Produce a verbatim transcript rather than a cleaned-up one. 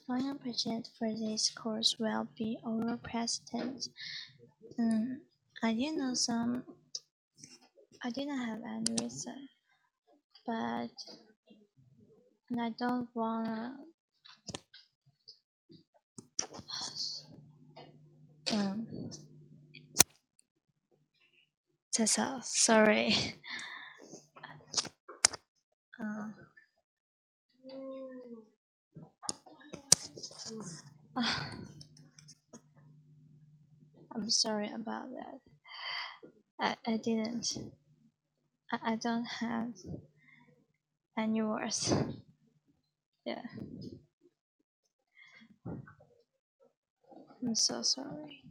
Final budget for this course will be over president. Mm, I didn't know some. I didn't have any reason, but and I don't wanna. Um, that's all. Sorry. Uh, I'm sorry about that. I, I didn't. I, I don't have any words. Yeah. I'm so sorry.